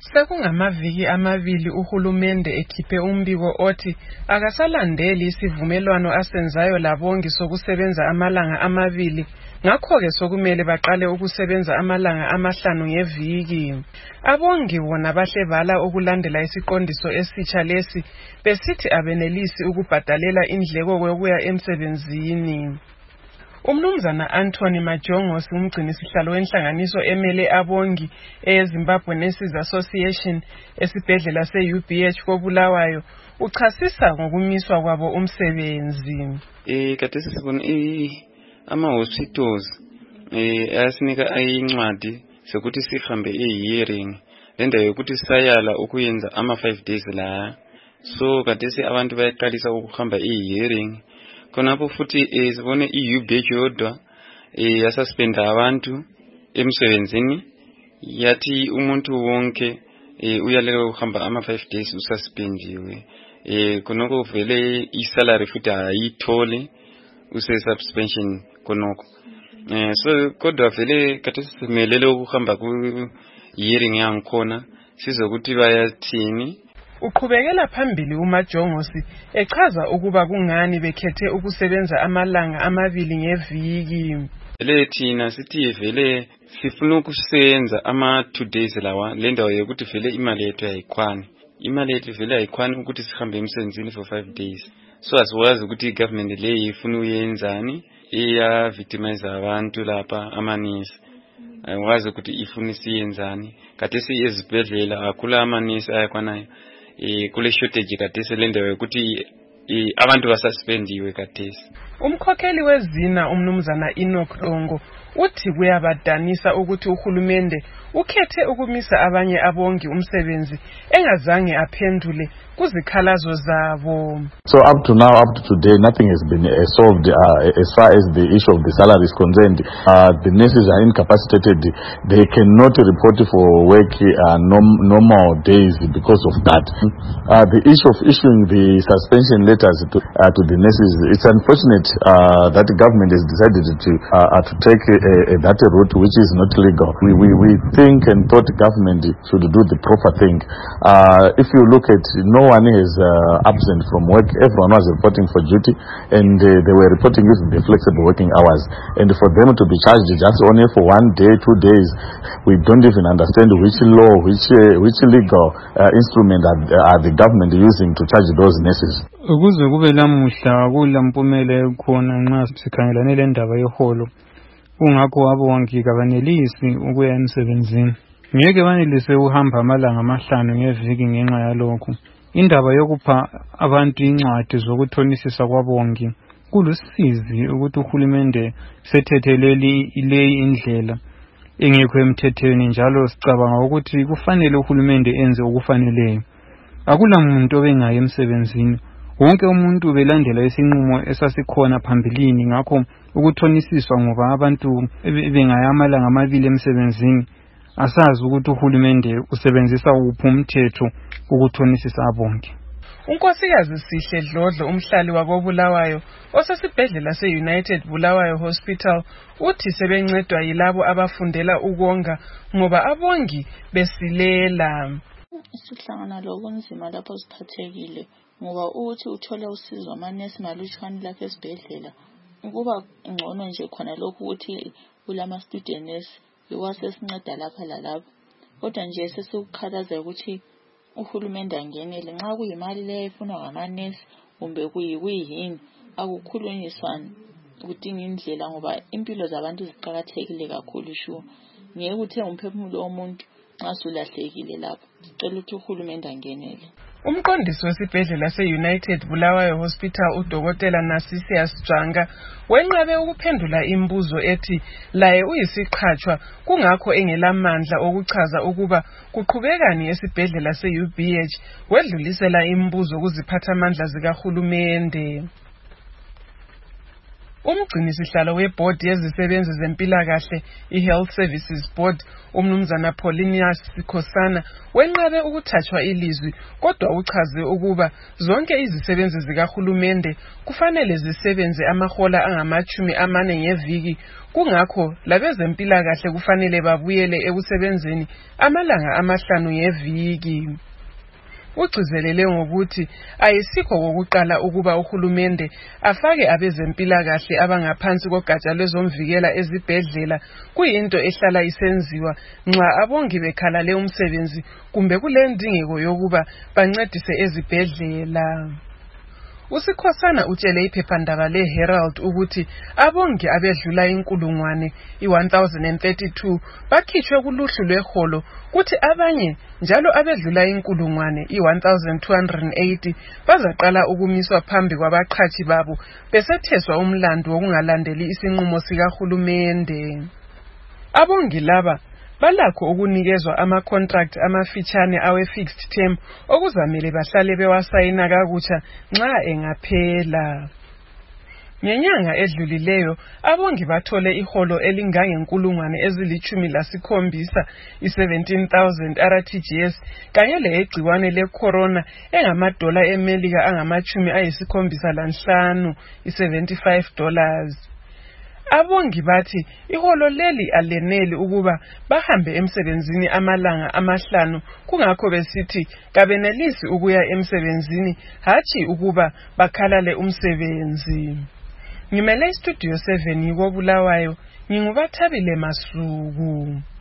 Sekungamaviki amabili uhulumende ekhiphe umbiko othi akasalandeli isivumelwano asenzayo labongi sokusebenza amalanga amabili, ngakho-ke sokumele baqale ukusebenza amalanga amahlanu ngeviki. Abongi bona bahle bala ukulandela isiqondiso esitsha lesi, besithi abenelisi ukubhadalela indleko yokuya emsebenzini. Umnumzana Anthony Majongosi, umgcinisihlalo wenhlanganiso emele abongi eZimbabwe Nurses Association esibhedlela se-UBH koBulawayo, uchasisa ngokumiswa kwabo umsebenzi. Khathesi sibona ama-hospitals ayasinika incwadi sokuthi sihambe i-hearing lendawo yokuthi sayala ukuyenza ama-5 days la. So khathesi abantu bayaqalisa ukuhamba i-hearing. Khonapho futhi sibone i-UBH yodwa yasuspenda abantu emsebenzini, yathi umuntu wonke uyaleka ukuhamba ama-5 days ususpendiwe. Khonoko vele i-salary futhi ayithole use-suspension khonoko. So kodwa vele khathesi simelele ukuhamba ku-hearing yangikhona sizokuthi bayathini. Uqhubekela phambili uMajongosi echaza ukuba kungani bekhethe ukusebenza amalanga amabili ngeviki. Vele thina sithi vele sifuna ukusebenza ama-2 days lawa, lendawo yokuthi vele imali yethu ayikhwani. Imali yethu vele ayikhwani ukuthi sihambe emsebenzini for 5 days. So asiwazi ukuthi i-government le ifuna uyenzani, victimize abantu lapha amanesi. Ayiwazi ukuthi ifuna siyenzani. Khathesi ezibhedlela akula amanesi ayakwanayo. Kule shortage khathesi lendawo yokuthi abantu basuspendiwe khathesi. Umkhokheli wezina umnumzana Enoch Longo uthi kuyabadanisa ukuthi uhulumende ukhethe ukumisa abanye abongi umsebenzi engazange aphendule kuzikhalazo zabo. So up to now, up to today, nothing has been solved as far as the issue of the salary is concerned. The nurses are incapacitated. They cannot report for work normal days because of that. The issue of issuing the suspension letters to the nurses, it's unfortunate that the government has decided to take that route which is not legal. We think and thought the government should do the proper thing. If you look at, no one is absent from work. Everyone was reporting for duty, and they were reporting using the flexible working hours. And for them to be charged just only for 1 day, 2 days, we don't even understand which law, which legal instrument are the government using to charge those nurses. Ukuze kube lamuhla kulampumela khona nxa sikhangelane le ndaba yeholo, kungakho abongi kabanelisi ukuya emsebenzini. Ngeke banelise ukuhamba amalanga amahlanu ngeviki ngenxa yalokho. Indaba yokupha abantu incwadi zokuthonisisa kwabongi kulusizi ukuthi uhulumende sethetheleli ile indlela engekho emthethweni, njalo sicabanga ukuthi kufanele uhulumende enze okufaneleyo. Akula muntu obengaye emsebenzini, wonke umuntu belandela isinqumo esasikhona phambilini. Ngakho ukuthonisiswa ngoba abantu bengaya amalanga amabili emsebenzini, asazi ukuthi uhulumende usebenzisa uphi umthetho ukuthonisisa abongi. Unkosikazi Sihle Dlodlo, umhlali wakoBulawayo osesibhedlela se-United Bulawayo Hospital, uthi sebencedwa yilabo abafundela ukonga ngoba abongi besilela. Sihlangana lokunzima lapho siphathekile ngoba uthi uthole usizo amanesi malutshwane lapha esibhedlela. Ukuba ngcono nje khona lokho ukuthi kulama students iwasesinceda lapha lalapha. Kodwa nje sesikukhalaza ukuthi uhulumende angenele nxa kuyimali le efunwa ngamanesi kumbe kuyini akukhulunyiswana ukudinga indlela ngoba impilo zabantu ziqhakathekile kakhulu sho. Ngeke uthenga umphefumulo womuntu nxa sulahlekile lapha. Sicela ukuthi uhulumende angenele. Umqondisi wesibhedlela se-United Bulawayo Hospital uDokotela Narcissus Janga wenqabe ukuphendula imbuzo ethi laye uyisiqhatshwa kungakho engelamandla okuchaza ukuba kuqhubekani esibhedlela se-UBH, wedlulisela imbuzo kuziphathamandla zikahulumende. Umgcinisihlalo webhodi yezisebenzi zempilakahle iHealth Services Board umnumzana Paulinius Sikhosana wenqabe ukuthathwa ilizwi kodwa uchaze ukuba zonke izisebenzi zikahulumende kufanele zisebenze amahola angama-40 ngeviki kungakho labezempilakahle kufanele babuyele ekusebenzeni amalanga 5 ngeviki. Ugcizelele ngokuthi ayisikho kokuqala ukuba uhulumende afake abezempilakahle abangaphansi kogatsha lwezomvikela ezibhedlela kuyinto ehlala isenziwa nxa abongi bekhalale umsebenzi kumbe kulendingeko yokuba bancedise ezibhedlela. Usikhosana utshele iphephandaba leHerald ukuthi abongi abedlula 1032 bakhitshwe kuluhlu lweholo kuthi abanye njalo abedlula 1280 bazaqala ukumiswa phambi kwabaqhathi babo besetheswa umlando wokungalandeli isinqumo sikahulumende. Abongi laba balakho ukunikezwa ama-contract amafitshane awe-fixed term okuzamele bahlale bewasayina kakutsha nxa engaphela. Ngenyanga edlulileyo abongi bathole iholo elingange-17,000 i-17,000 RTGS kanye legciwane le-corona engamadola eMelika angama-75 i-$75. Abongi bathi iholo leli aleneli ukuba bahambe emsebenzini amalanga 5 kungakho besithi kabenelisi ukuya emsebenzini hathi ukuba bakhalale umsebenzi. Ngimele iStudio 7 koBulawayo, nginguBathabile Masuku.